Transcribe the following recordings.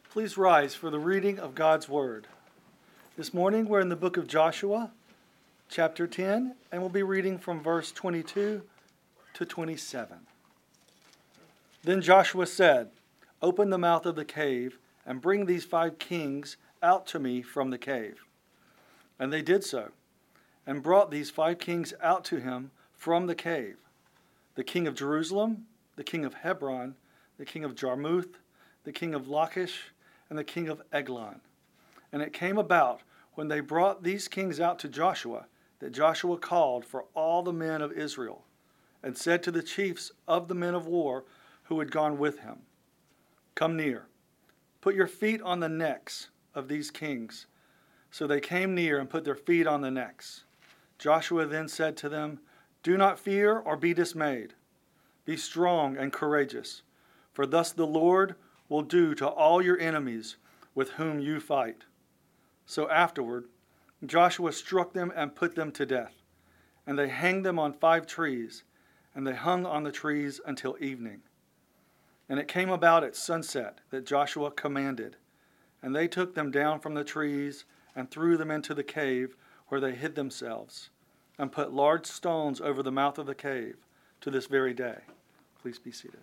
Please rise for the reading of God's Word. This morning we're in the book of Joshua, chapter 10, and we'll be reading from verse 22 to 27. Then Joshua said, "Open the mouth of the cave and bring these 5 kings out to me from the cave." And they did so, and brought these 5 kings out to him from the cave: the king of Jerusalem, the king of Hebron, the king of Jarmuth, the king of Lachish, and the king of Eglon. And it came about, when they brought these kings out to Joshua, that Joshua called for all the men of Israel, and said to the chiefs of the men of war who had gone with him, "Come near, put your feet on the necks of these kings." So they came near and put their feet on the necks. Joshua then said to them, "Do not fear or be dismayed. Be strong and courageous, for thus the Lord will do to all your enemies with whom you fight." So afterward, Joshua struck them and put them to death. And they hanged them on 5 trees, and they hung on the trees until evening. And it came about at sunset that Joshua commanded, and they took them down from the trees and threw them into the cave, where they hid themselves, and put large stones over the mouth of the cave to this very day. Please be seated.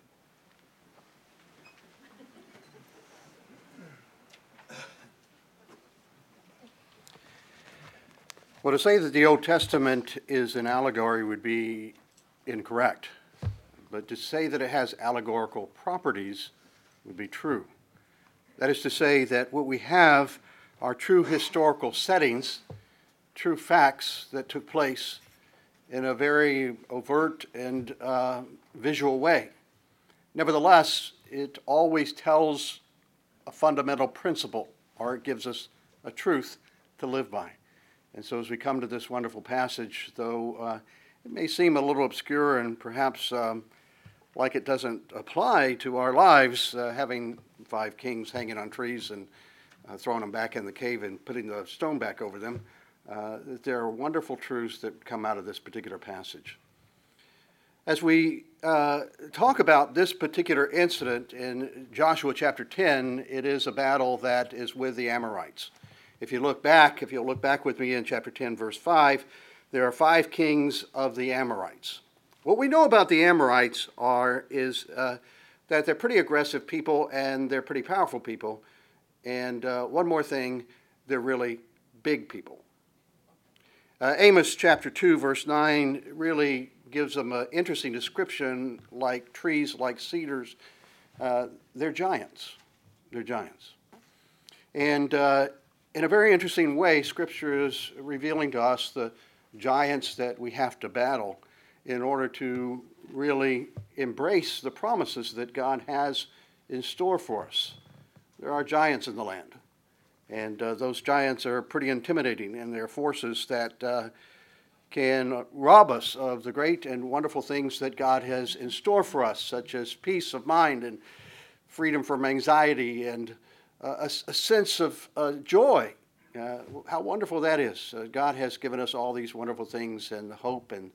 Well, to say that the Old Testament is an allegory would be incorrect, but to say that it has allegorical properties would be true. That is to say that what we have are true historical settings, true facts that took place in a very overt and visual way. Nevertheless, it always tells a fundamental principle, or it gives us a truth to live by. And so as we come to this wonderful passage, though it may seem a little obscure and perhaps like it doesn't apply to our lives, having 5 kings hanging on trees and throwing them back in the cave and putting the stone back over them, there are wonderful truths that come out of this particular passage. As we talk about this particular incident in Joshua chapter 10, it is a battle that is with the Amorites. If you'll look back with me in chapter 10, verse 5, there are 5 kings of the Amorites. What we know about the Amorites is that they're pretty aggressive people and they're pretty powerful people. And one more thing, they're really big people. Amos chapter 2, verse 9 really gives them an interesting description, like trees, like cedars. They're giants. They're giants. And in a very interesting way, Scripture is revealing to us the giants that we have to battle in order to really embrace the promises that God has in store for us. There are giants in the land, and those giants are pretty intimidating, and they're forces that can rob us of the great and wonderful things that God has in store for us, such as peace of mind and freedom from anxiety and a sense of joy. How wonderful that is. God has given us all these wonderful things and hope, and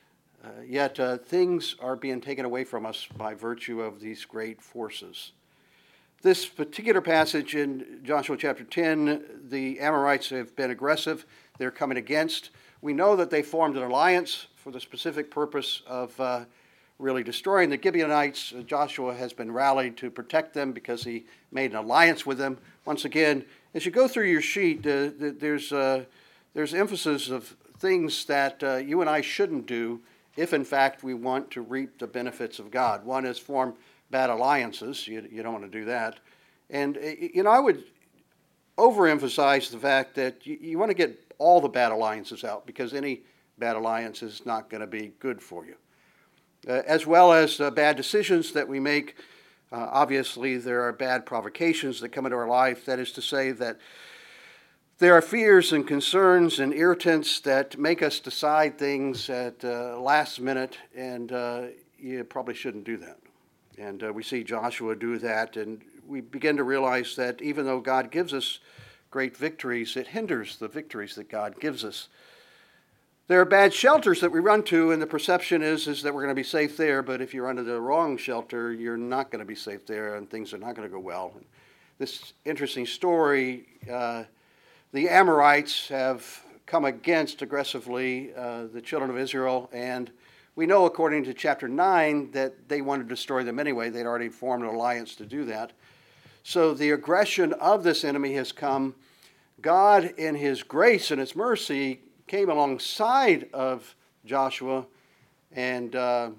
yet things are being taken away from us by virtue of these great forces. This particular passage in Joshua chapter 10, the Amorites have been aggressive. They're coming against. We know that they formed an alliance for the specific purpose of really destroying the Gibeonites. Joshua has been rallied to protect them because he made an alliance with them. Once again, as you go through your sheet, there's emphasis of things that you and I shouldn't do if, in fact, we want to reap the benefits of God. One is form bad alliances. You don't want to do that. And, I would overemphasize the fact that you want to get all the bad alliances out, because any bad alliance is not going to be good for you. As well as bad decisions that we make. Obviously, there are bad provocations that come into our life. That is to say that there are fears and concerns and irritants that make us decide things at last minute, and you probably shouldn't do that. And we see Joshua do that, and we begin to realize that even though God gives us great victories, it hinders the victories that God gives us. There are bad shelters that we run to, and the perception is that we're going to be safe there, but if you're under the wrong shelter, you're not going to be safe there, and things are not going to go well. this interesting story. The Amorites have come against aggressively the children of Israel, and we know according to chapter 9 that they wanted to destroy them anyway. They'd already formed an alliance to do that. So the aggression of this enemy has come. God, in his grace and his mercy, came alongside of Joshua and,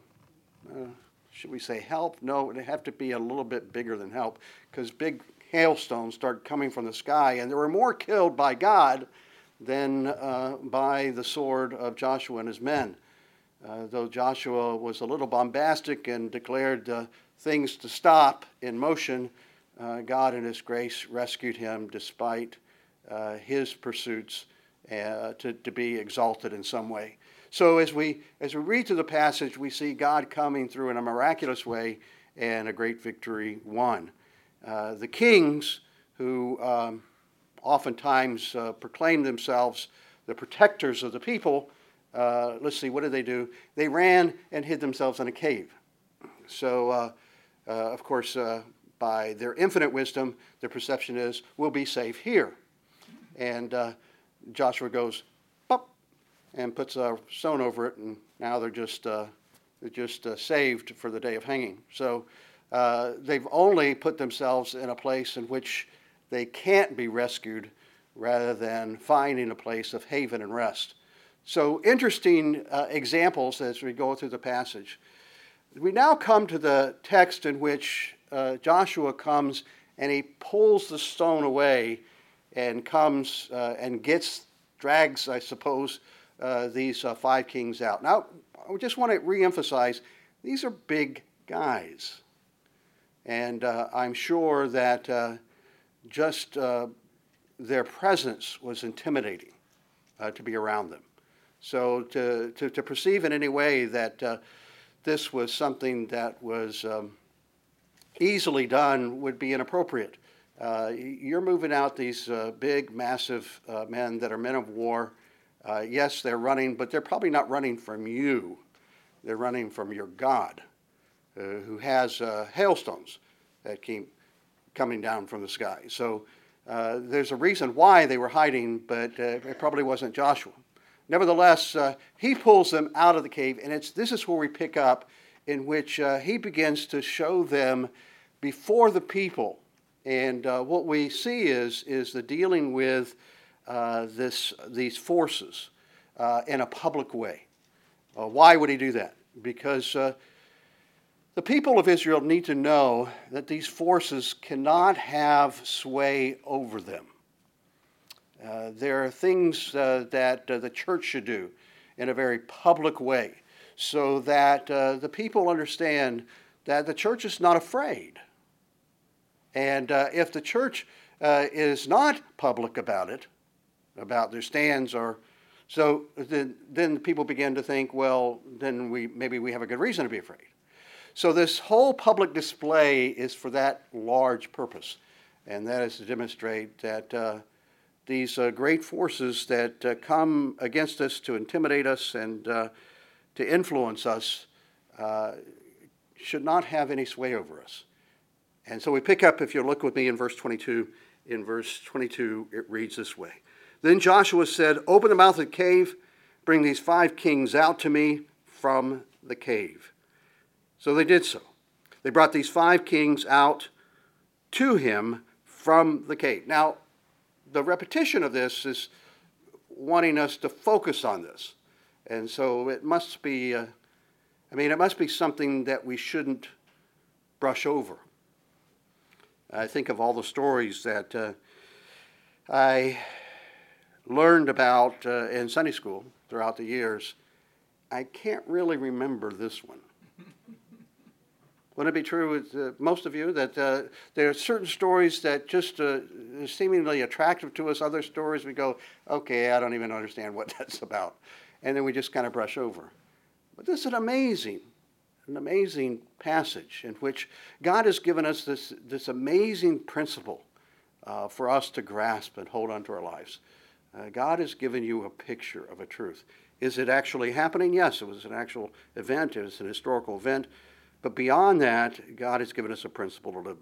should we say help? No, it'd have to be a little bit bigger than help, because big hailstones started coming from the sky, and there were more killed by God than by the sword of Joshua and his men. Though Joshua was a little bombastic and declared things to stop in motion, God in his grace rescued him despite his pursuits to be exalted in some way. So as we read through the passage, we see God coming through in a miraculous way and a great victory won. The kings who oftentimes proclaim themselves the protectors of the people, let's see, what did they do? They ran and hid themselves in a cave. So, of course, by their infinite wisdom, their perception is, we'll be safe here. And Joshua goes, pop, and puts a stone over it, and now they're just saved for the day of hanging. So they've only put themselves in a place in which they can't be rescued rather than finding a place of haven and rest. So interesting examples as we go through the passage. We now come to the text in which Joshua comes and he pulls the stone away and comes and drags, I suppose, these 5 kings out. Now, I just want to reemphasize, these are big guys. And I'm sure that just their presence was intimidating to be around them. So to perceive in any way that this was something that was easily done would be inappropriate. You're moving out these big, massive men that are men of war. Yes, they're running, but they're probably not running from you. They're running from your God, who has hailstones that keep coming down from the sky. So there's a reason why they were hiding, but it probably wasn't Joshua. Nevertheless, he pulls them out of the cave, and this is where we pick up, in which he begins to show them before the people. And what we see is the dealing with these forces in a public way. Why would he do that? Because the people of Israel need to know that these forces cannot have sway over them. There are things that the church should do in a very public way so that the people understand that the church is not afraid. And if the church is not public about it, about their stands, then people begin to think, well, then maybe we have a good reason to be afraid. So this whole public display is for that large purpose, and that is to demonstrate that these great forces that come against us to intimidate us and to influence us should not have any sway over us. And so we pick up, if you look with me in verse 22, in verse 22 it reads this way. Then Joshua said, open the mouth of the cave, bring these 5 kings out to me from the cave. So they did so. They brought these 5 kings out to him from the cave. Now, the repetition of this is wanting us to focus on this. And so it must be, it must be something that we shouldn't brush over. I think of all the stories that I learned about in Sunday school throughout the years. I can't really remember this one. Wouldn't it be true with most of you that there are certain stories that just are seemingly attractive to us, other stories we go, okay, I don't even understand what that's about. And then we just kind of brush over. But this is an amazing passage in which God has given us this amazing principle for us to grasp and hold on to our lives. God has given you a picture of a truth. Is it actually happening? Yes, it was an actual event. It was an historical event. But beyond that, God has given us a principle to live by.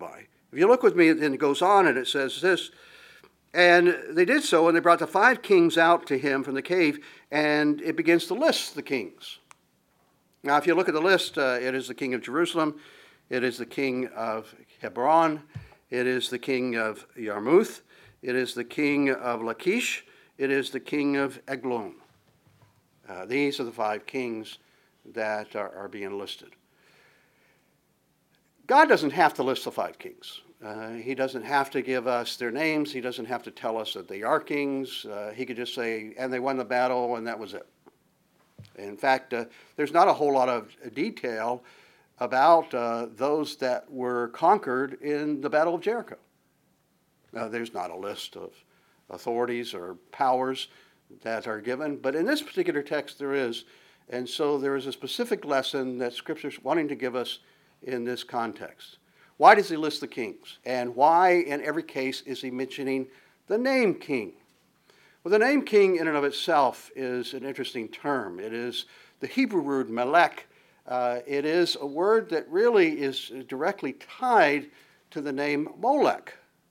If you look with me, then it goes on and it says this, and they did so, and they brought the 5 kings out to him from the cave, and it begins to list the kings. Now, if you look at the list, it is the king of Jerusalem, it is the king of Hebron, it is the king of Yarmouth, it is the king of Lachish, it is the king of Eglon. These are the 5 kings that are being listed. God doesn't have to list the 5 kings. He doesn't have to give us their names. He doesn't have to tell us that they are kings. He could just say, and they won the battle, and that was it. In fact, there's not a whole lot of detail about those that were conquered in the Battle of Jericho. There's not a list of authorities or powers that are given, but in this particular text there is. And so there is a specific lesson that Scripture's wanting to give us in this context. Why does he list the kings? And why, in every case, is he mentioning the name king? Well, the name king in and of itself is an interesting term. It is the Hebrew word melech. It is a word that really is directly tied to the name Molech.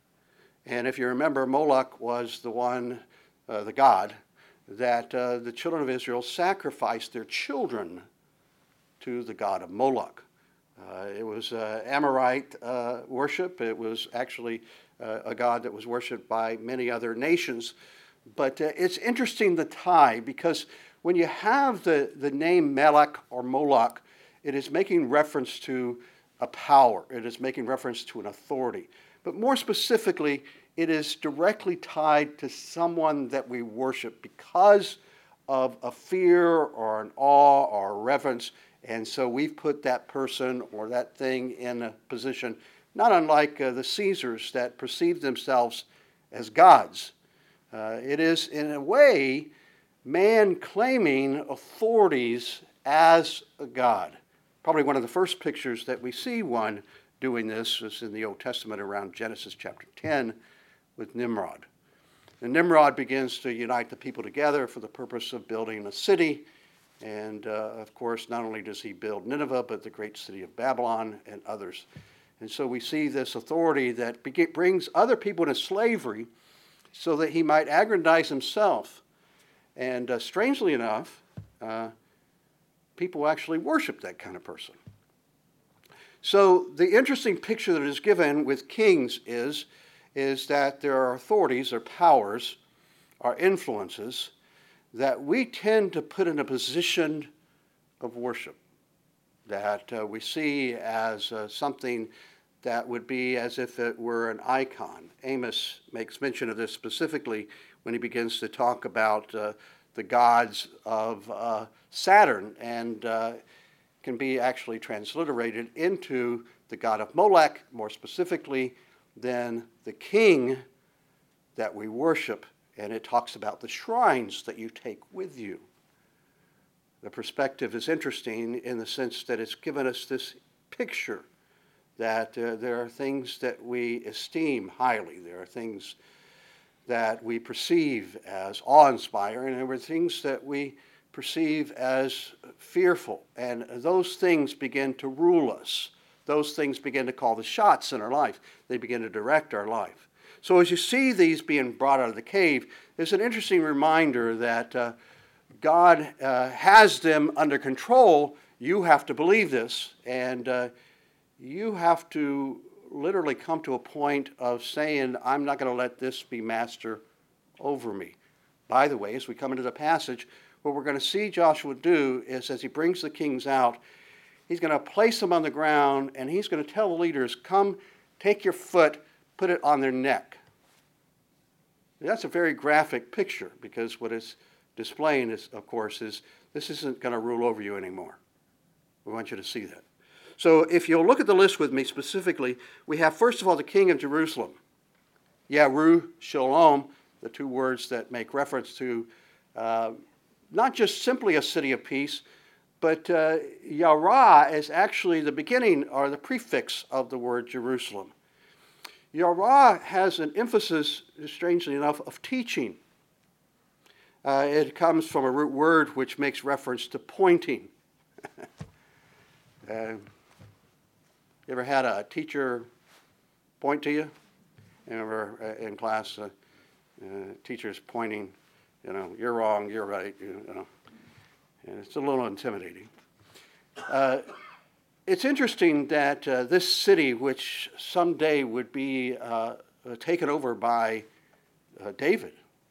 And if you remember, Moloch was the one, the god, that the children of Israel sacrificed their children to the god of Moloch. It was Amorite worship. It was actually a god that was worshipped by many other nations. But it's interesting, the tie, because when you have the name Melech or Moloch, it is making reference to a power. It is making reference to an authority. But more specifically, it is directly tied to someone that we worship because of a fear or an awe or a reverence. And so we've put that person or that thing in a position, not unlike the Caesars that perceived themselves as gods. It is, in a way, man claiming authorities as a god. Probably one of the first pictures that we see one doing this is in the Old Testament around Genesis chapter 10 with Nimrod. And Nimrod begins to unite the people together for the purpose of building a city. And, of course, not only does he build Nineveh, but the great city of Babylon and others. And so we see this authority that brings other people into slavery so that he might aggrandize himself. And strangely enough, people actually worship that kind of person. So the interesting picture that is given with kings is that there are authorities or powers or influences that we tend to put in a position of worship, that we see as something that would be as if it were an icon. Amos makes mention of this specifically when he begins to talk about the gods of Saturn, and can be actually transliterated into the god of Molech, more specifically than the king that we worship. And it talks about the shrines that you take with you. The perspective is interesting in the sense that it's given us this picture that there are things that we esteem highly. There are things that we perceive as awe-inspiring, and there are things that we perceive as fearful. And those things begin to rule us. Those things begin to call the shots in our life. They begin to direct our life. So as you see these being brought out of the cave, there's an interesting reminder that God has them under control. You have to believe this, and you have to literally come to a point of saying, I'm not going to let this be master over me. By the way, as we come into the passage, what we're going to see Joshua do is, as he brings the kings out, he's going to place them on the ground, and he's going to tell the leaders, come, take your foot, put it on their neck. That's a very graphic picture, because what it's displaying is, of course, is this isn't going to rule over you anymore. We want you to see that. So if you'll look at the list with me specifically, we have, first of all, the king of Jerusalem. Yaru, Shalom, the two words that make reference to not just simply a city of peace, but Yara is actually the beginning or the prefix of the word Jerusalem. Yara has an emphasis, strangely enough, of teaching. It comes from a root word which makes reference to pointing. You ever had a teacher point to you? I remember in class, teachers pointing, you're wrong, you're right, and it's a little intimidating. It's interesting that this city, which someday would be taken over by David,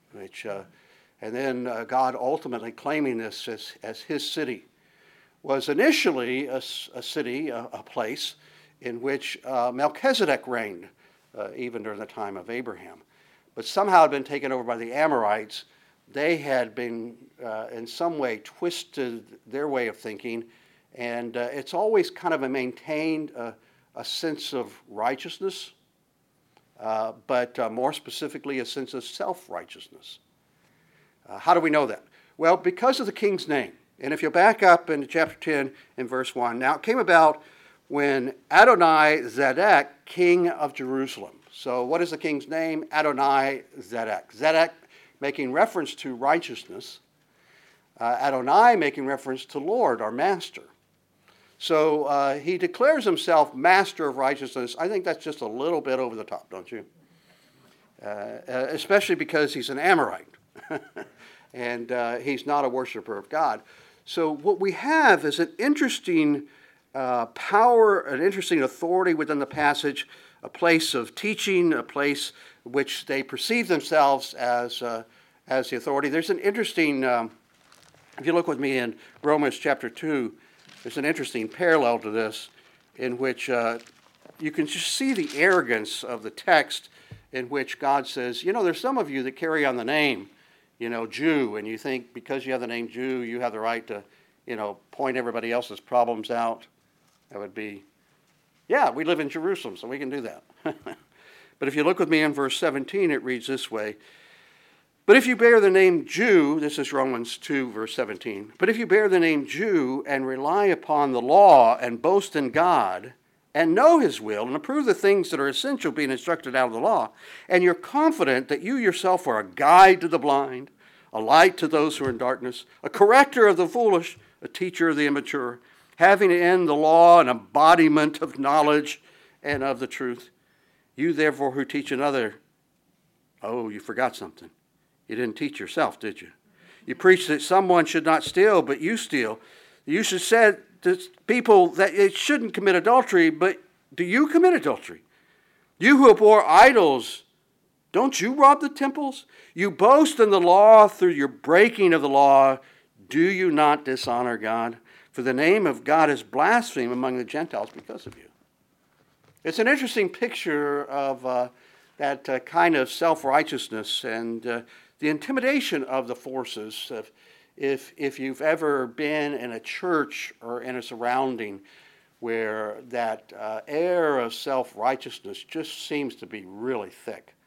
and then God ultimately claiming this as his city, was initially a city, a place in which Melchizedek reigned, even during the time of Abraham. But somehow had been taken over by the Amorites. They had been in some way twisted their way of thinking, and it's always kind of maintained a sense of righteousness, but more specifically a sense of self-righteousness. How do we know that? Well, because of the king's name. And if you back up into chapter 10 in verse 1, now it came about when Adoni-Zedek, king of Jerusalem. So what is the king's name? Adoni-Zedek. Zedek making reference to righteousness. Adonai making reference to Lord, our master. So he declares himself master of righteousness. I think that's just a little bit over the top, don't you? Especially because he's an Amorite. And he's not a worshiper of God. So what we have is an interesting power, an interesting authority within the passage, a place of teaching, a place which they perceive themselves as the authority. There's an interesting, if you look with me in Romans chapter 2, there's an interesting parallel to this in which you can just see the arrogance of the text in which God says, there's some of you that carry on the name, Jew, and you think because you have the name Jew, you have the right to, point everybody else's problems out. That would be, we live in Jerusalem, so we can do that. But if you look with me in verse 17, it reads this way. But if you bear the name Jew, this is Romans 2, verse 17. But if you bear the name Jew and rely upon the law and boast in God and know his will and approve the things that are essential being instructed out of the law, and you're confident that you yourself are a guide to the blind, a light to those who are in darkness, a corrector of the foolish, a teacher of the immature, having in the law an embodiment of knowledge and of the truth. You therefore who teach another, you forgot something. You didn't teach yourself, did you? You preach that someone should not steal, but you steal. You should say to people that it shouldn't commit adultery, but do you commit adultery? You who abhor idols, don't you rob the temples? You boast in the law through your breaking of the law. Do you not dishonor God? For the name of God is blasphemed among the Gentiles because of you. It's an interesting picture of that kind of self-righteousness and the intimidation of the forces. If you've ever been in a church or in a surrounding where that air of self-righteousness just seems to be really thick,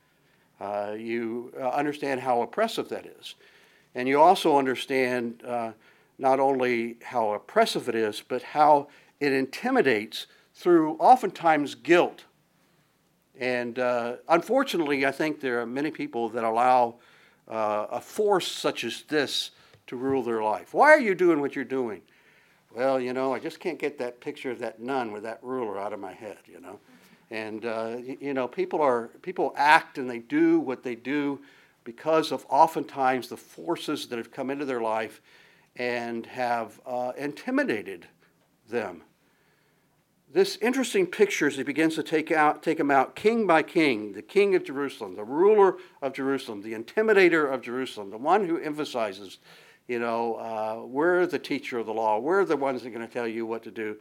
you understand how oppressive that is. And you also understand not only how oppressive it is, but how it intimidates through oftentimes guilt. And unfortunately, I think there are many people that allow a force such as this to rule their life. Why are you doing what you're doing? Well, I just can't get that picture of that nun with that ruler out of my head, And, people act and they do what they do because of oftentimes the forces that have come into their life and have intimidated them. This interesting picture as he begins to take them out king by king, the king of Jerusalem, the ruler of Jerusalem, the intimidator of Jerusalem, the one who emphasizes, we're the teacher of the law, we're the ones that are going to tell you what to do.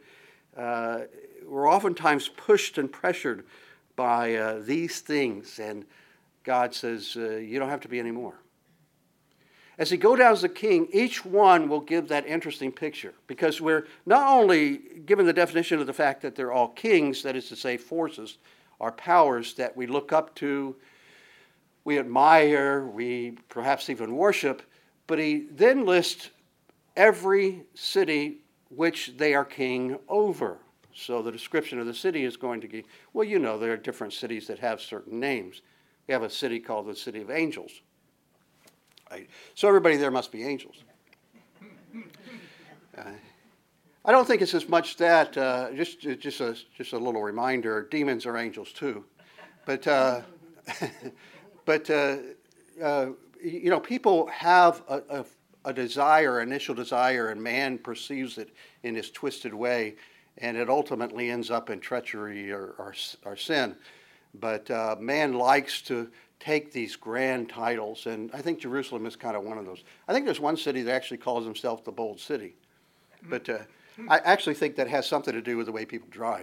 We're oftentimes pushed and pressured by these things, and God says, you don't have to be anymore. As he go down as a king, each one will give that interesting picture because we're not only given the definition of the fact that they're all kings, that is to say forces, or powers that we look up to, we admire, we perhaps even worship, but he then lists every city which they are king over. So the description of the city is going to be, there are different cities that have certain names. We have a city called the City of Angels. Right. So everybody there must be angels. I don't think it's as much that, just a little reminder, demons are angels too. But, but people have a desire, initial desire, and man perceives it in his twisted way, and it ultimately ends up in treachery or sin. But man likes to take these grand titles, and I think Jerusalem is kind of one of those. I think there's one city that actually calls himself the Bold City, but I actually think that has something to do with the way people drive.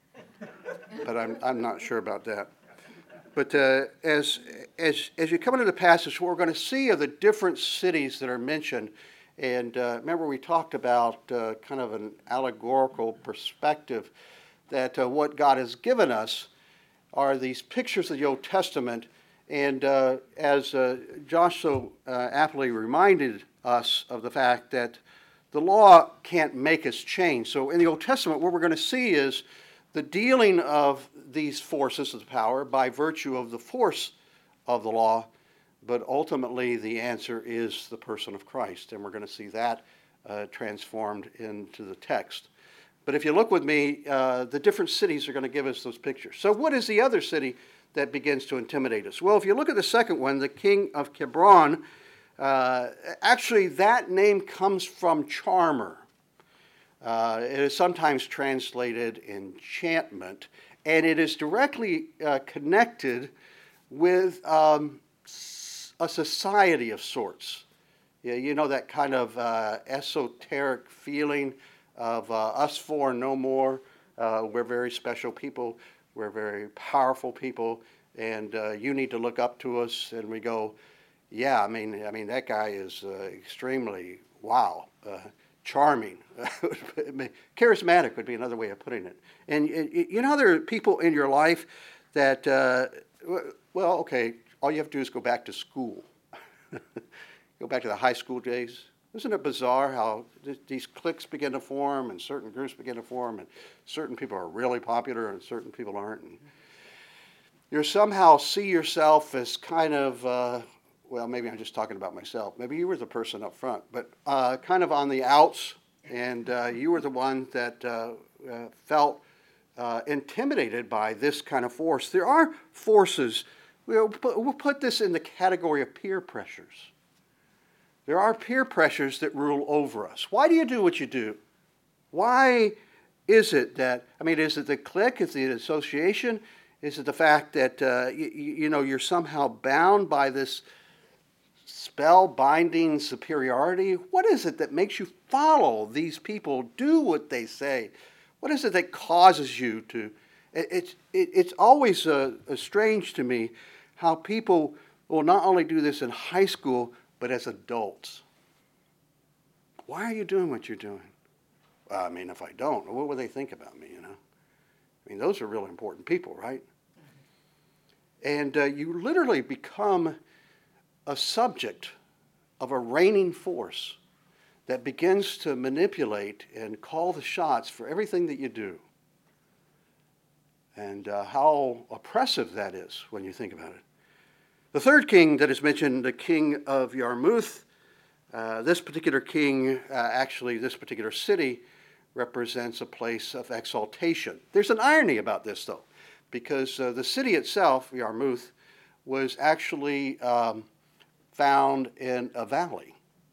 But I'm not sure about that. But as you come into the passage, what we're going to see are the different cities that are mentioned. And remember, we talked about kind of an allegorical perspective that what God has given us are these pictures of the Old Testament. And as Josh so aptly reminded us of the fact that the law can't make us change. So in the Old Testament, what we're going to see is the dealing of these forces of power by virtue of the force of the law, but ultimately the answer is the person of Christ, and we're going to see that transformed into the text. But if you look with me, the different cities are going to give us those pictures. So what is the other city that begins to intimidate us? Well, if you look at the second one, the king of Hebron, actually that name comes from charmer. It is sometimes translated enchantment, and it is directly connected with a society of sorts. Yeah, you know, that kind of esoteric feeling of us four no more. We're very special people. We're very powerful people, and you need to look up to us. And we go, yeah, I mean that guy is extremely charming. Charismatic would be another way of putting it. And you know, there are people in your life that, well, okay, all you have to do is go back to school. Go back to the high school days. Isn't it bizarre how these cliques begin to form and certain groups begin to form and certain people are really popular and certain people aren't? And you somehow see yourself as kind of, well, maybe I'm just talking about myself. Maybe you were the person up front, but kind of on the outs, and you were the one that felt intimidated by this kind of force. There are forces. We'll put this in the category of peer pressures. There are peer pressures that rule over us. Why do you do what you do? Why is it that, is it the clique? Is it the association? Is it the fact that, you're somehow bound by this spell-binding superiority? What is it that makes you follow these people, do what they say? What is it that causes you to? It's always strange to me how people will not only do this in high school, but as adults. Why are you doing what you're doing? If I don't, what would they think about me, those are really important people, right? And you literally become a subject of a reigning force that begins to manipulate and call the shots for everything that you do. And how oppressive that is when you think about it. The third king that is mentioned, the king of Yarmouth, this particular king, this particular city, represents a place of exaltation. There's an irony about this, though, because the city itself, Yarmouth, was actually found in a valley.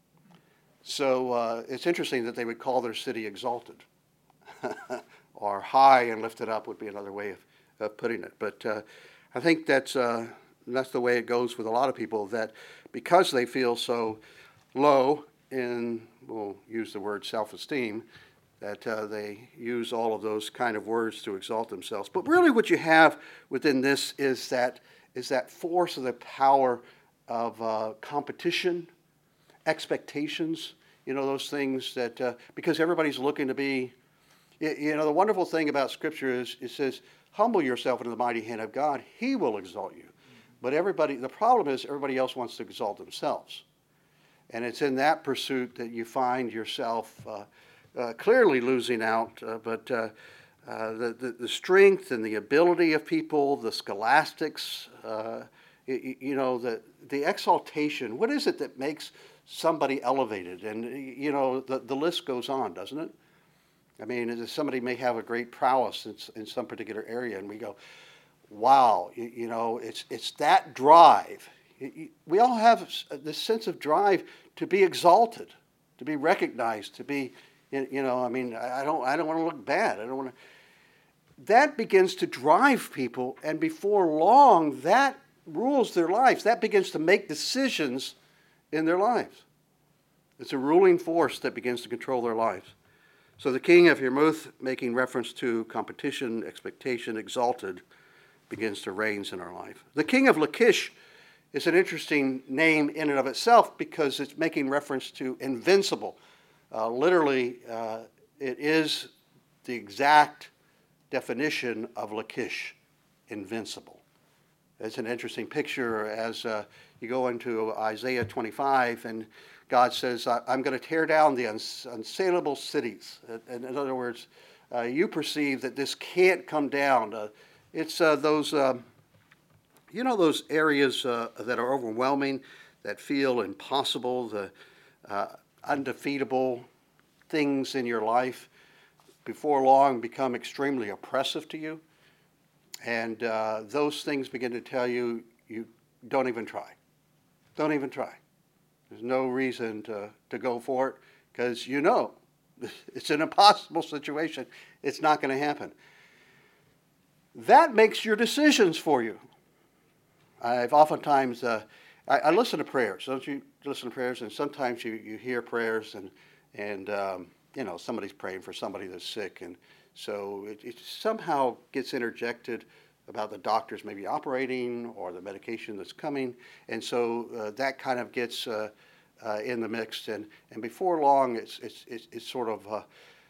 So it's interesting that they would call their city exalted. Or high and lifted up would be another way of putting it. But I think that's the way it goes with a lot of people, that because they feel so low in, we'll use the word self-esteem, that they use all of those kind of words to exalt themselves. But really what you have within this is that force of the power of competition, expectations, those things that, because everybody's looking to be, the wonderful thing about Scripture is it says, humble yourself into the mighty hand of God, He will exalt you. But the problem is everybody else wants to exalt themselves. And it's in that pursuit that you find yourself clearly losing out. But the strength and the ability of people, the scholastics, the exaltation, what is it that makes somebody elevated? And, the list goes on, doesn't it? Somebody may have a great prowess in some particular area, and we go, wow, it's that drive. We all have this sense of drive to be exalted, to be recognized, to be, I don't want to look bad. I don't want to. That begins to drive people, and before long, that rules their lives. That begins to make decisions in their lives. It's a ruling force that begins to control their lives. So the king of Yarmouth, making reference to competition, expectation, exalted, begins to reign in our life. The king of Lachish is an interesting name in and of itself because it's making reference to invincible. Literally, it is the exact definition of Lachish, invincible. It's an interesting picture as you go into Isaiah 25 and God says, I'm going to tear down the unsaleable cities. In other words, you perceive that this can't come down. It's those areas that are overwhelming, that feel impossible, the undefeatable things in your life, before long become extremely oppressive to you. And those things begin to tell you, you don't even try. Don't even try. There's no reason to go for it because it's an impossible situation. It's not going to happen. That makes your decisions for you. I've oftentimes, I listen to prayers. Don't you listen to prayers? And sometimes you hear prayers and somebody's praying for somebody that's sick. And so it somehow gets interjected about the doctors maybe operating or the medication that's coming. And so that kind of gets in the mix. And before long, it's sort of,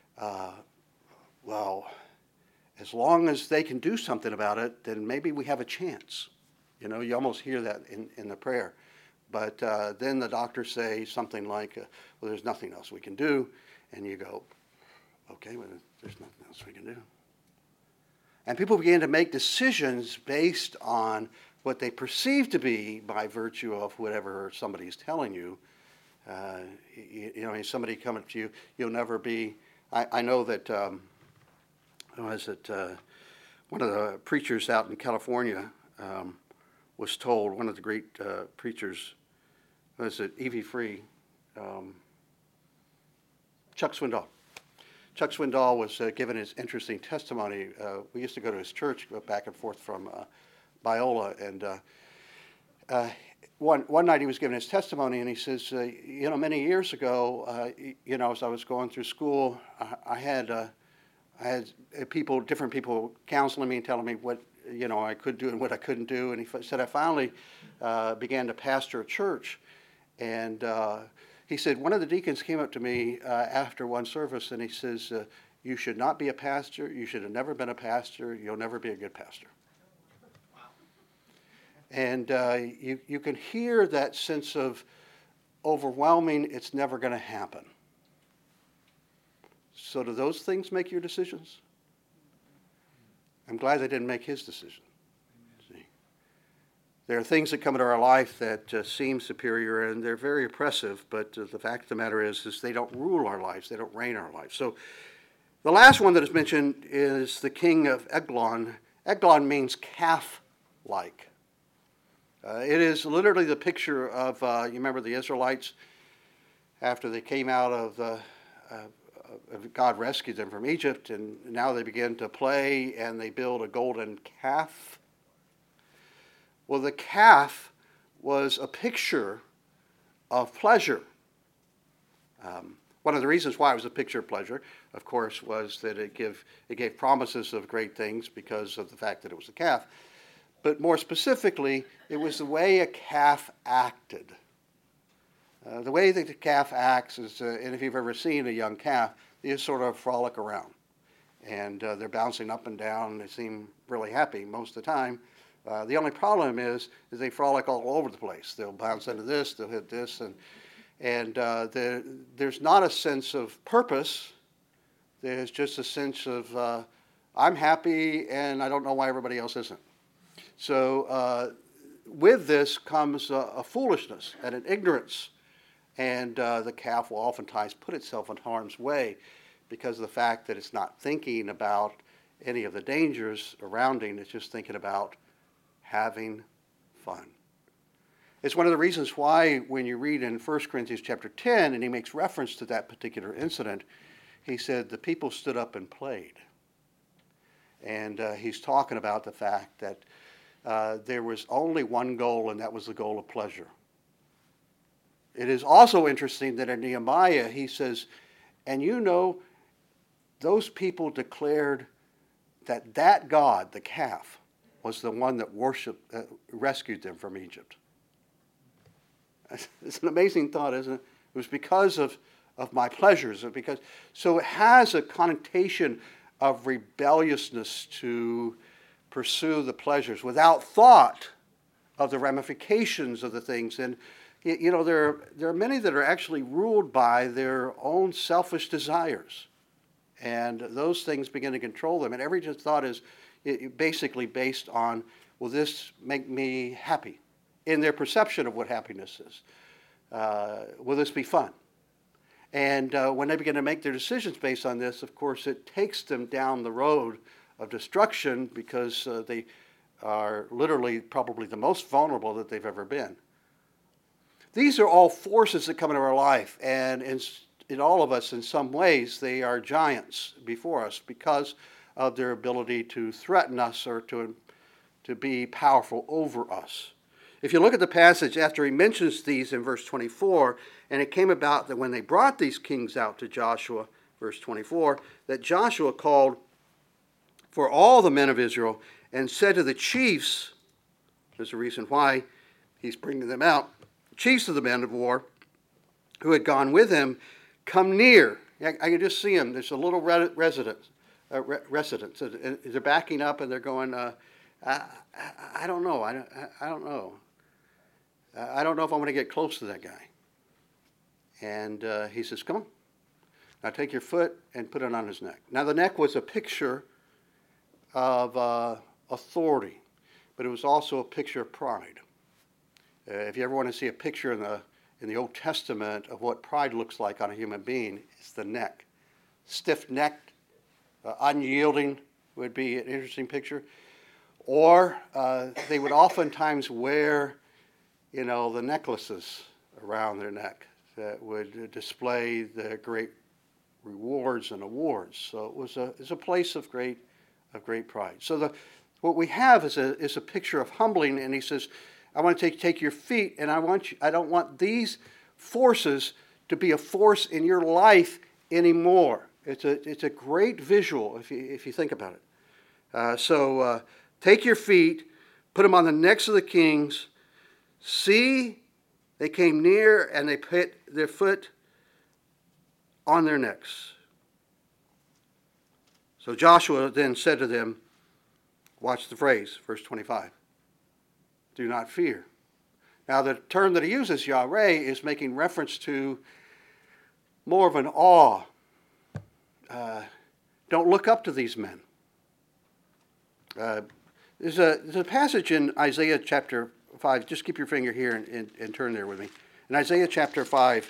as long as they can do something about it, then maybe we have a chance. You almost hear that in the prayer. But then the doctors say something like, well, there's nothing else we can do. And you go, okay, well, there's nothing else we can do. And people begin to make decisions based on what they perceive to be by virtue of whatever somebody's telling you. Somebody coming to you, you'll never be. I know that, one of the preachers out in California was told, one of the great preachers, E.V. Free, Chuck Swindoll. Chuck Swindoll was given his interesting testimony. We used to go to his church, go back and forth from Biola, and one night he was giving his testimony, and he says, many years ago, as I was going through school, I had different people counseling me and telling me what I could do and what I couldn't do, and he said I finally began to pastor a church, and he said, one of the deacons came up to me after one service, and he says, you should not be a pastor. You should have never been a pastor. You'll never be a good pastor. Wow. And you can hear that sense of overwhelming, it's never going to happen. So do those things make your decisions? I'm glad they didn't make his decision. There are things that come into our life that seem superior, and they're very oppressive, but the fact of the matter is they don't rule our lives. They don't reign our lives. So the last one that is mentioned is the king of Eglon. Eglon means calf-like. It is literally the picture of, you remember the Israelites after they came out of God rescued them from Egypt, and now they begin to play, and they build a golden calf. Well, the calf was a picture of pleasure. One of the reasons why it was a picture of pleasure, of course, was that it gave promises of great things because of the fact that it was a calf. But more specifically, it was the way a calf acted. The way that the calf acts is, and if you've ever seen a young calf, they just sort of frolic around. And they're bouncing up and down, and they seem really happy most of the time. The only problem is they frolic all over the place. They'll bounce into this, they'll hit this, and there's not a sense of purpose. There's just a sense of, I'm happy, and I don't know why everybody else isn't. So with this comes a foolishness and an ignorance, and the calf will oftentimes put itself in harm's way because of the fact that it's not thinking about any of the dangers surrounding. It's just thinking about having fun. It's one of the reasons why when you read in 1 Corinthians chapter 10, and he makes reference to that particular incident, he said the people stood up and played. And he's talking about the fact that there was only one goal, and that was the goal of pleasure. It is also interesting that in Nehemiah he says, and you know, those people declared that God, the calf, was the one that rescued them from Egypt. It's an amazing thought, isn't it? It was because of my pleasures. So it has a connotation of rebelliousness to pursue the pleasures without thought of the ramifications of the things. And you know, there are many that are actually ruled by their own selfish desires. And those things begin to control them. And every thought is basically based on, will this make me happy? In their perception of what happiness is. Will this be fun? And when they begin to make their decisions based on this, of course, it takes them down the road of destruction because they are literally probably the most vulnerable that they've ever been. These are all forces that come into our life, and in all of us, in some ways, they are giants before us because of their ability to threaten us or to be powerful over us. If you look at the passage after he mentions these in verse 24, and it came about that when they brought these kings out to Joshua, verse 24, that Joshua called for all the men of Israel and said to the chiefs, there's a reason why he's bringing them out, chiefs of the men of war who had gone with him, come near. I can just see them. There's a little residence. They're backing up and they're going, I don't know. I don't know. I don't know if I'm going to get close to that guy. And he says, come on. Now take your foot and put it on his neck. Now the neck was a picture of authority, but it was also a picture of pride. If you ever want to see a picture in the Old Testament of what pride looks like on a human being, it's the neck. Stiff-necked, unyielding would be an interesting picture. Or they would oftentimes wear, the necklaces around their neck that would display the great rewards and awards. So it's a place of great pride. So what we have is a picture of humbling, and he says, I want to take your feet, and I don't want these forces to be a force in your life anymore. It's a great visual if you think about it. So take your feet, put them on the necks of the kings. See, they came near and they put their foot on their necks. So Joshua then said to them, watch the phrase, verse 25. Do not fear. Now the term that he uses, Yahweh, is making reference to more of an awe. Don't look up to these men. There's a passage in Isaiah chapter 5. Just keep your finger here and turn there with me. In Isaiah chapter 5,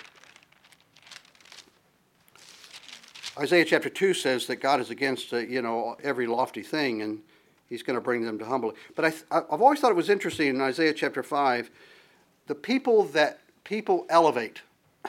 Isaiah chapter 2 says that God is against every lofty thing, and he's going to bring them to humble. But I've always thought it was interesting in Isaiah chapter 5, the people that people elevate.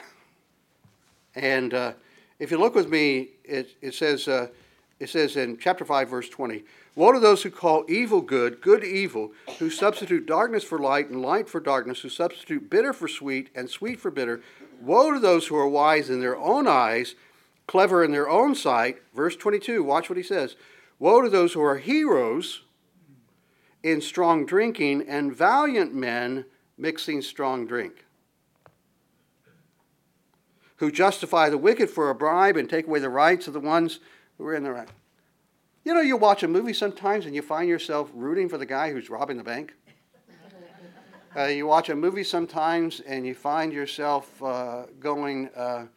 And if you look with me, it says in chapter 5, verse 20, woe to those who call evil good, good evil, who substitute darkness for light and light for darkness, who substitute bitter for sweet and sweet for bitter. Woe to those who are wise in their own eyes, clever in their own sight. Verse 22, watch what he says. Woe to those who are heroes in strong drinking and valiant men mixing strong drink, who justify the wicked for a bribe and take away the rights of the ones who are in the right. You watch a movie sometimes and you find yourself rooting for the guy who's robbing the bank. You watch a movie sometimes and you find yourself going,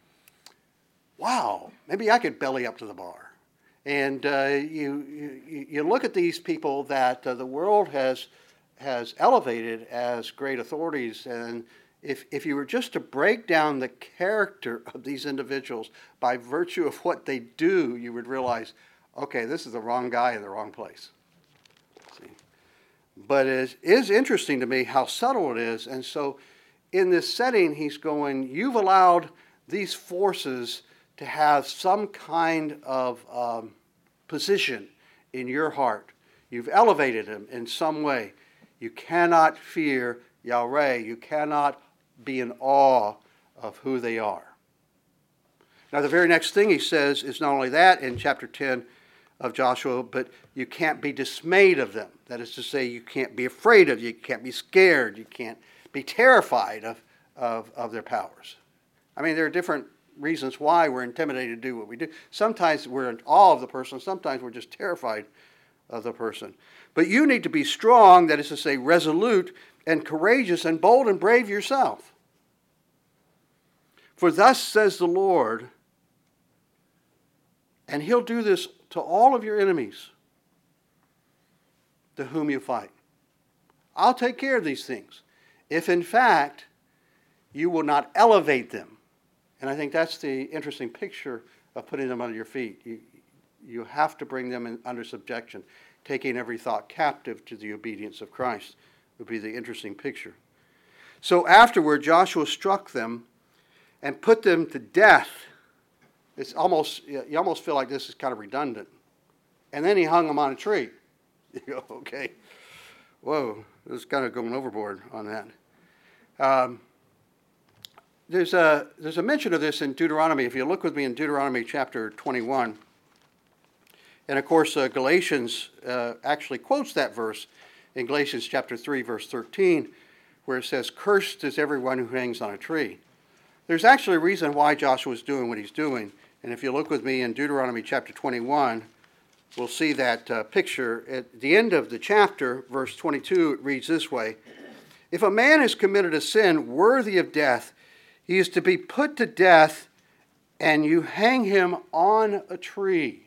wow, maybe I could belly up to the bar. And you look at these people that the world has elevated as great authorities, and if you were just to break down the character of these individuals by virtue of what they do, you would realize, okay, this is the wrong guy in the wrong place. See? But it is interesting to me how subtle it is. And so in this setting, he's going, you've allowed these forces to have some kind of position in your heart. You've elevated them in some way. You cannot fear Yahweh. You cannot be in awe of who they are. Now, the very next thing he says is not only that in chapter 10 of Joshua, but you can't be dismayed of them. That is to say, you can't be afraid of them. You can't be scared. You can't be terrified of their powers. I mean, there are different reasons why we're intimidated to do what we do. Sometimes we're in awe of the person. Sometimes we're just terrified of the person. But you need to be strong, that is to say, resolute and courageous and bold and brave yourself. For thus says the Lord, and he'll do this to all of your enemies to whom you fight. I'll take care of these things, if in fact you will not elevate them. And I think that's the interesting picture of putting them under your feet. You have to bring them under subjection. Taking every thought captive to the obedience of Christ would be the interesting picture. So afterward, Joshua struck them and put them to death. You almost feel like this is kind of redundant. And then he hung them on a tree. You go, okay, whoa, this is kind of going overboard on that. There's a mention of this in Deuteronomy. If you look with me in Deuteronomy chapter 21, and of course Galatians actually quotes that verse in Galatians chapter 3, verse 13, where it says, "Cursed is everyone who hangs on a tree." There's actually a reason why Joshua is doing what he's doing. And if you look with me in Deuteronomy chapter 21, we'll see that picture. At the end of the chapter, verse 22, it reads this way, "If a man has committed a sin worthy of death, he is to be put to death, and you hang him on a tree."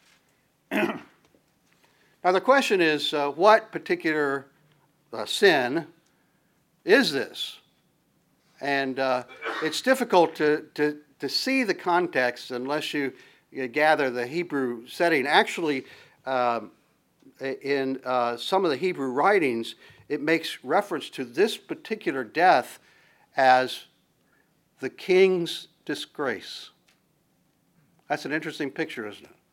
Now the question is, what particular sin is this? And it's difficult to see the context unless you gather the Hebrew setting. Actually, in some of the Hebrew writings, it makes reference to this particular death as the king's disgrace. That's an interesting picture, isn't it?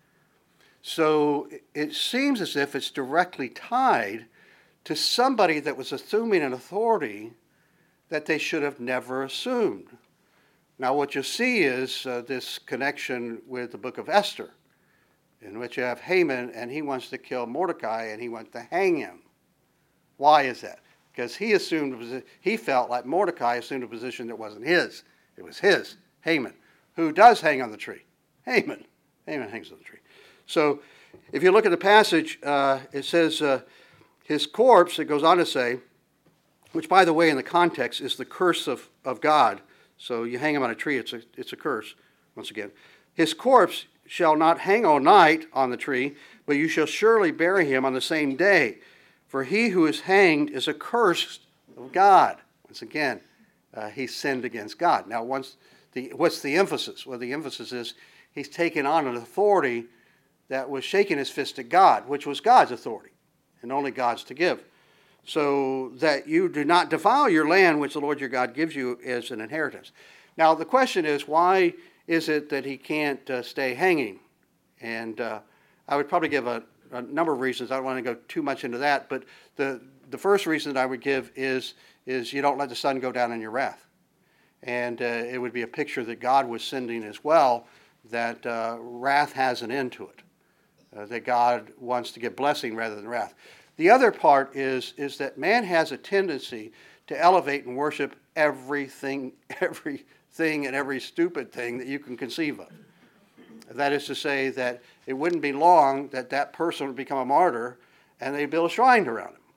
So it seems as if it's directly tied to somebody that was assuming an authority that they should have never assumed. Now what you see is this connection with the book of Esther, in which you have Haman, and he wants to kill Mordecai, and he wants to hang him. Why is that? Because he felt like Mordecai assumed a position that wasn't his. It was his, Haman. Who does hang on the tree? Haman. Haman hangs on the tree. So if you look at the passage, it says his corpse, it goes on to say, which by the way in the context is the curse of God. So you hang him on a tree, it's a curse, once again. His corpse shall not hang all night on the tree, but you shall surely bury him on the same day. For he who is hanged is accursed of God. Once again, he sinned against God. Now, what's the emphasis? Well, the emphasis is he's taken on an authority that was shaking his fist at God, which was God's authority, and only God's to give. So that you do not defile your land, which the Lord your God gives you as an inheritance. Now, the question is, why is it that he can't stay hanging? And I would probably give a number of reasons. I don't want to go too much into that, but the first reason that I would give is you don't let the sun go down in your wrath. And it would be a picture that God was sending as well, that wrath has an end to it, that God wants to give blessing rather than wrath. The other part is that man has a tendency to elevate and worship everything and every stupid thing that you can conceive of. That is to say that it wouldn't be long that person would become a martyr and they'd build a shrine around him.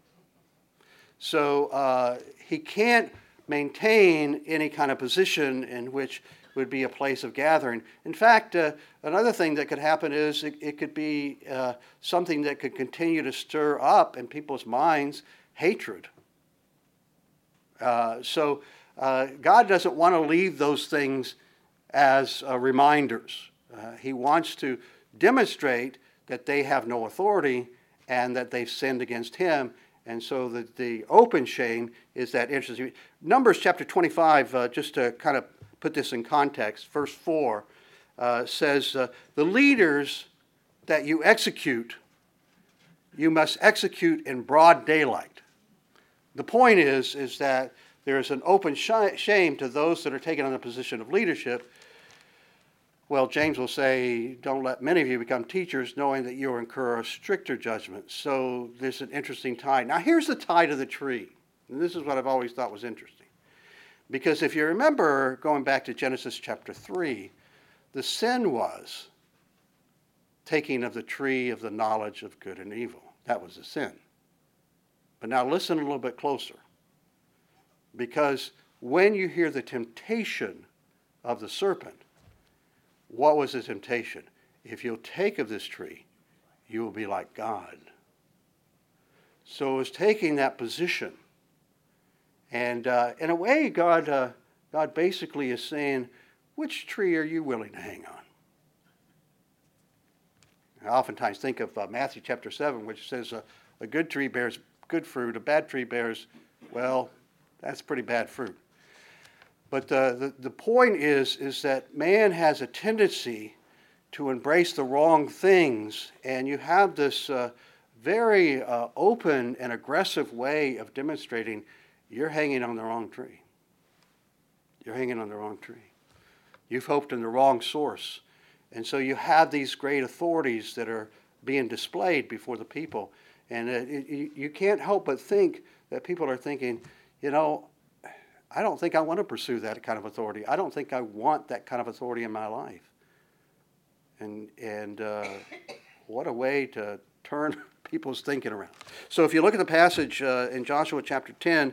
So he can't maintain any kind of position in which would be a place of gathering. In fact, another thing that could happen is it could be something that could continue to stir up in people's minds hatred. So God doesn't want to leave those things as reminders. He wants to demonstrate that they have no authority and that they've sinned against him. And so the open shame is that interesting. Numbers chapter 25, just to kind of put this in context, verse 4 says, the leaders that you execute, you must execute in broad daylight. The point is that there is an open shame to those that are taken on a position of leadership. Well, James will say, don't let many of you become teachers, knowing that you will incur a stricter judgment. So there's an interesting tie. Now, here's the tie to the tree. And this is what I've always thought was interesting. Because if you remember, going back to Genesis chapter 3, the sin was taking of the tree of the knowledge of good and evil. That was the sin. But now listen a little bit closer. Because when you hear the temptation of the serpent, what was the temptation? If you'll take of this tree, you will be like God. So it was taking that position. And in a way, God basically is saying, which tree are you willing to hang on? I oftentimes think of Matthew chapter 7, which says a good tree bears good fruit, a bad tree bears, well, that's pretty bad fruit. But the point is that man has a tendency to embrace the wrong things, and you have this very open and aggressive way of demonstrating you're hanging on the wrong tree. You're hanging on the wrong tree. You've hoped in the wrong source. And so you have these great authorities that are being displayed before the people. And you can't help but think that people are thinking, you know, I don't think I want to pursue that kind of authority. I don't think I want that kind of authority in my life. And what a way to turn people's thinking around. So if you look at the passage in Joshua chapter 10,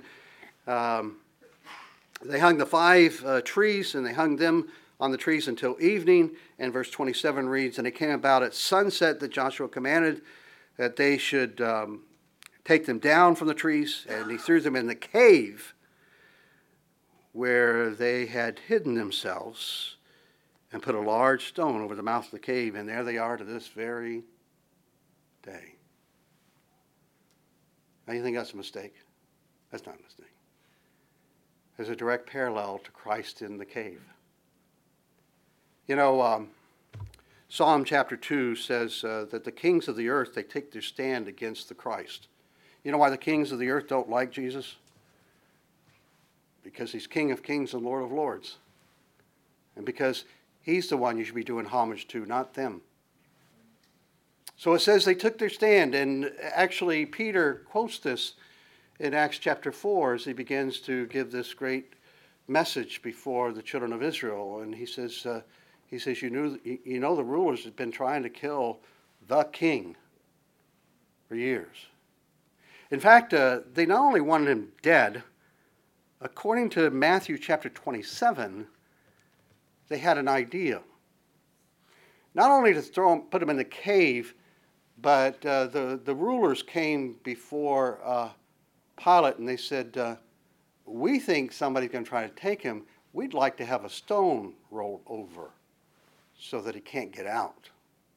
they hung the 5 trees, and they hung them on the trees until evening. And verse 27 reads, and it came about at sunset that Joshua commanded that they should take them down from the trees, and he threw them in the cave where they had hidden themselves, and put a large stone over the mouth of the cave, and there they are to this very day. Now you think that's a mistake? That's not a mistake. There's a direct parallel to Christ in the cave. You know, Psalm chapter 2 says that the kings of the earth, they take their stand against the Christ. You know why the kings of the earth don't like Jesus? Because he's King of kings and Lord of lords. And because he's the one you should be doing homage to, not them. So it says they took their stand, and actually Peter quotes this in Acts chapter 4 as he begins to give this great message before the children of Israel. And he says, you know the rulers have been trying to kill the king for years. In fact, they not only wanted him dead, according to Matthew chapter 27, they had an idea. Not only to put him in the cave, but the rulers came before Pilate and they said, we think somebody's going to try to take him. We'd like to have a stone rolled over so that he can't get out.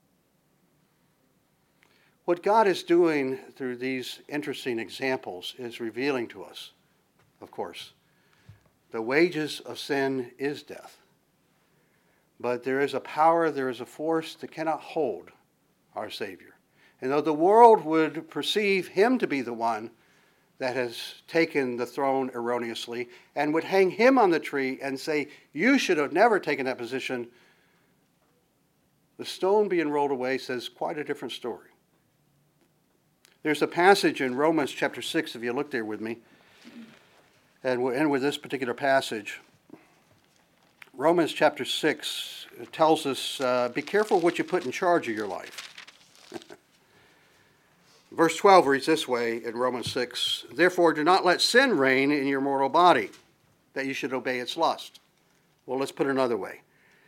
What God is doing through these interesting examples is revealing to us, of course, the wages of sin is death. But there is a power, there is a force that cannot hold our Savior. And though the world would perceive him to be the one that has taken the throne erroneously and would hang him on the tree and say, you should have never taken that position, the stone being rolled away says quite a different story. There's a passage in Romans chapter 6, if you look there with me, and we'll end with this particular passage. Romans chapter 6 tells us, be careful what you put in charge of your life. Verse 12 reads this way in Romans 6, therefore do not let sin reign in your mortal body, that you should obey its lust. Well, let's put it another way.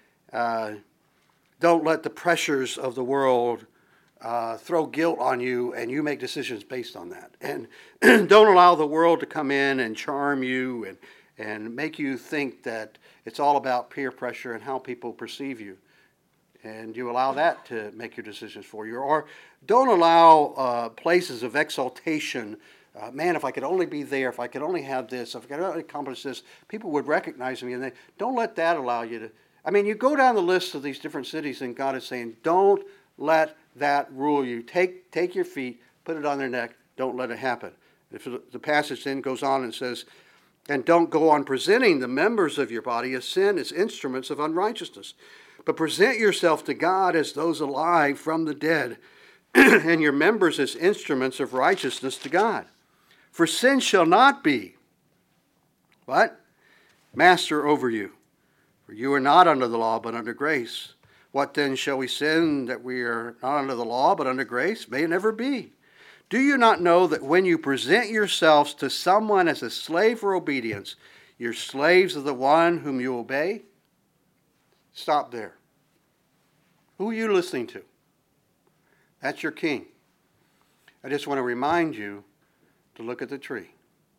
Don't let the pressures of the world throw guilt on you and you make decisions based on that. And don't allow the world to come in and charm you and make you think that it's all about peer pressure and how people perceive you. and you allow that to make your decisions for you. Or don't allow places of exaltation. Man, if I could only be there, if I could only have this, if I could only accomplish this, people would recognize me. And don't let that allow you to. I mean, you go down the list of these different cities, and God is saying, don't let that rule you. Take your feet, put it on their neck. Don't let it happen. If the passage then goes on and says, and don't go on presenting the members of your body as sin, as instruments of unrighteousness, but present yourself to God as those alive from the dead, and your members as instruments of righteousness to God. For sin shall not be, what? Master over you. For you are not under the law, but under grace. What then shall we sin that we are not under the law, but under grace? May it never be. Do you not know that when you present yourselves to someone as a slave for obedience, you're slaves of the one whom you obey? Stop there. Who are you listening to? That's your king. I just want to remind you to look at the tree.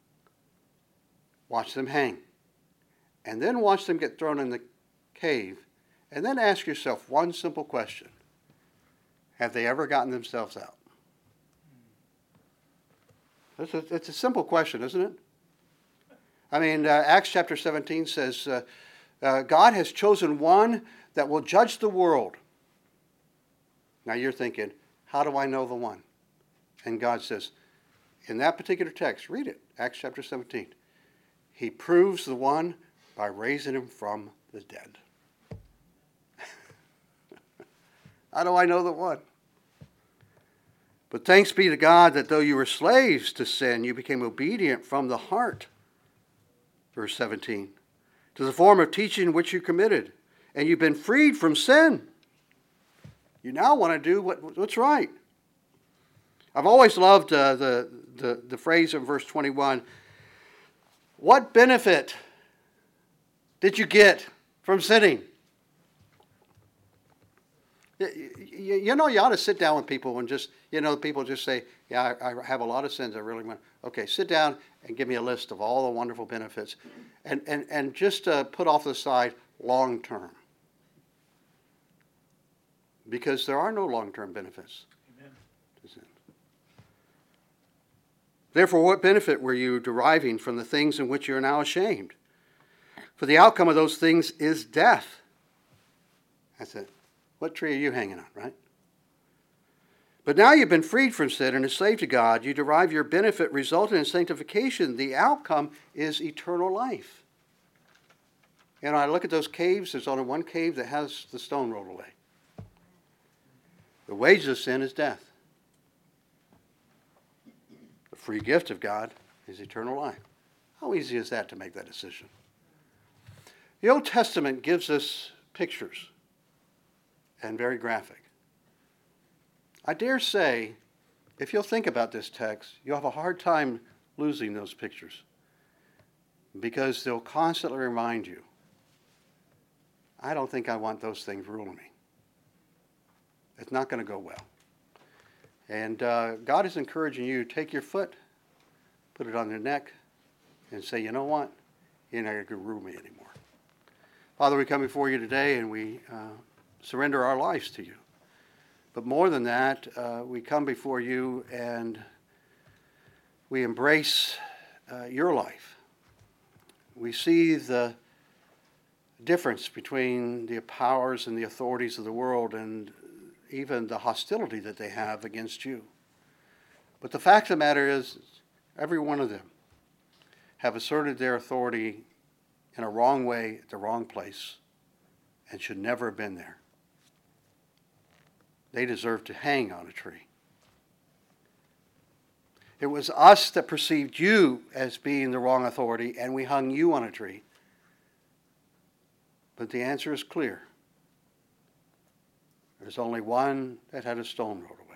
Watch them hang. And then watch them get thrown in the cave. And then ask yourself one simple question. Have they ever gotten themselves out? It's a simple question, isn't it? I mean, Acts chapter 17 says, God has chosen one that will judge the world. Now you're thinking, how do I know the one? And God says, in that particular text, read it, Acts chapter 17. He proves the one by raising him from the dead. How do I know the one? But thanks be to God that though you were slaves to sin, you became obedient from the heart. Verse 17. To the form of teaching which you committed. And you've been freed from sin. You now want to do what's right. I've always loved the phrase in verse 21. What benefit did you get from sinning? You know, you ought to sit down with people and just, people just say, yeah, I have a lot of sins I really want. Okay, sit down and give me a list of all the wonderful benefits. And just put off to the side long term. Because there are no long-term benefits. Amen. To sin. Therefore, what benefit were you deriving from the things in which you are now ashamed? For the outcome of those things is death. That's it. What tree are you hanging on, right? But now you've been freed from sin and enslaved to God. You derive your benefit resulting in sanctification. The outcome is eternal life. And I look at those caves. There's only one cave that has the stone rolled away. The wages of sin is death. The free gift of God is eternal life. How easy is that to make that decision? The Old Testament gives us pictures and very graphic. I dare say, if you'll think about this text, you'll have a hard time losing those pictures because they'll constantly remind you, I don't think I want those things ruling me. It's not going to go well. And God is encouraging you to take your foot, put it on their neck, and say, you know what? You're not going to rule me anymore. Father, we come before you today and we surrender our lives to you. But more than that, we come before you and we embrace your life. We see the difference between the powers and the authorities of the world and even the hostility that they have against you. But the fact of the matter is, every one of them have asserted their authority in a wrong way at the wrong place and should never have been there. They deserve to hang on a tree. It was us that perceived you as being the wrong authority, and we hung you on a tree. But the answer is clear. There's only one that had a stone rolled away.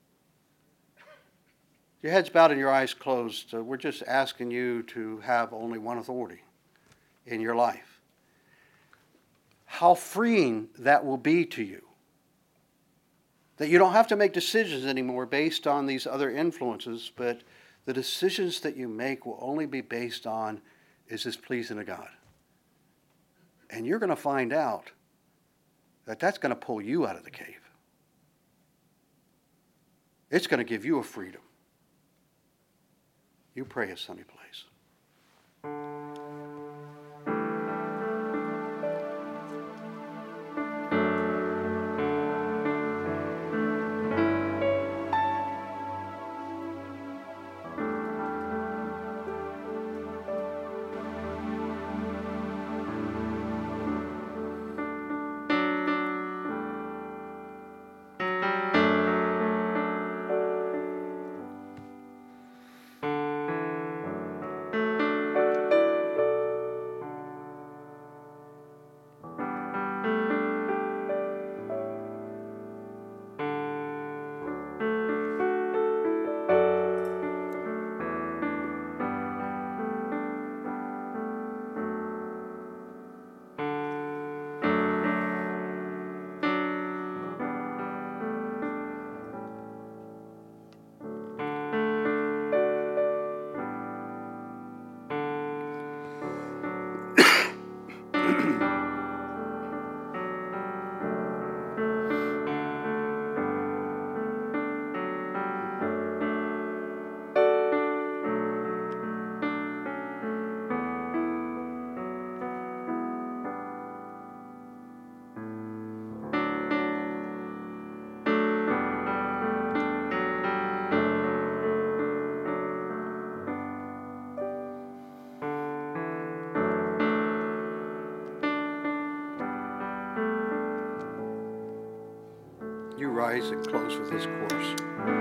Your heads bowed and your eyes closed. We're just asking you to have only one authority in your life. How freeing that will be to you. That you don't have to make decisions anymore based on these other influences, but the decisions that you make will only be based on, is this pleasing to God? And you're going to find out that's going to pull you out of the cave. It's going to give you a freedom. You pray a sunny place. You rise and close with this chorus.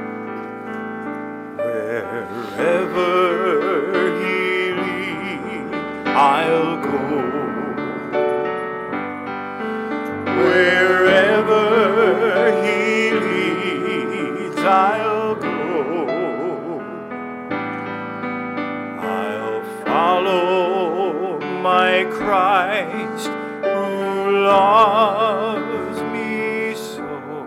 Wherever he leads, I'll go. Wherever he leads, I'll go. I'll follow my Christ who loves me so.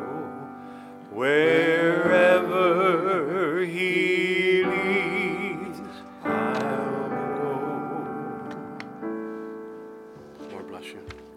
Wherever he leads, I'll go. Lord bless you.